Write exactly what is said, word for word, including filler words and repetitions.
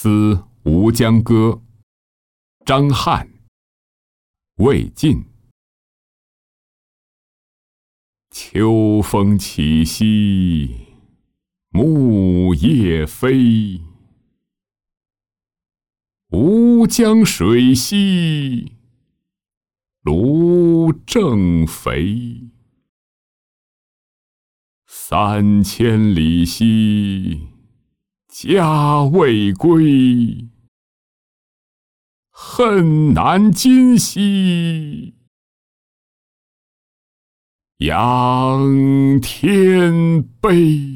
思吴江歌》，张翰、魏晋。秋风起兮，木叶飞；吴江水兮，芦正肥。三千里兮，家未归；恨难今兮，仰天悲。